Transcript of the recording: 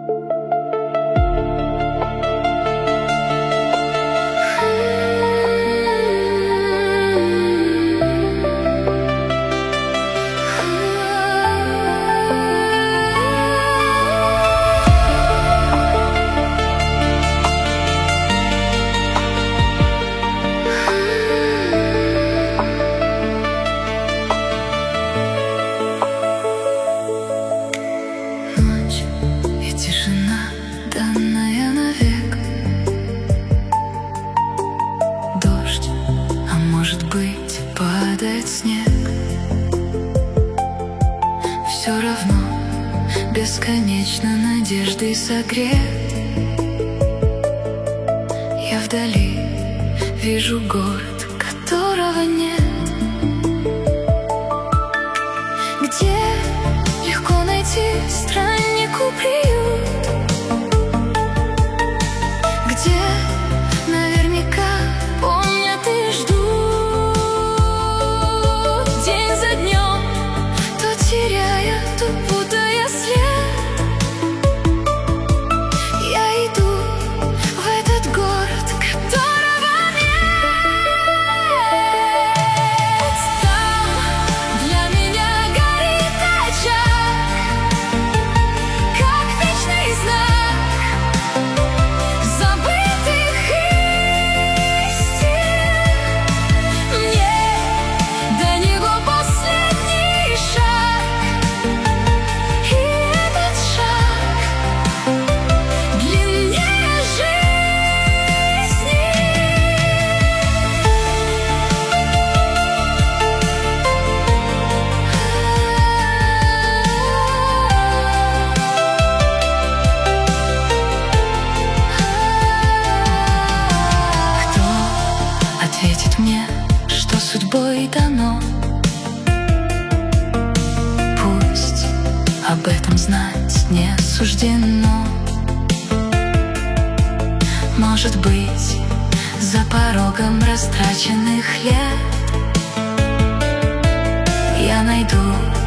Тишина, данная навек. Дождь, а может быть, падает снег. Все равно бесконечно надеждой согрет. Я вдали вижу город, которого нет, где легко найти страннику приют, где наверняка помнят и ждут день за днем, то теряя, то путая след. Я иду в этот город, которого нет. Там для меня горит очаг, как вечный знак забытых истин. Мне до него последний шаг, и этот шаг длиннее жизни. Кто ответит мне, что судьбой дано? Пусть об этом знать не суждено. Может быть, за порогом растраченных лет я найду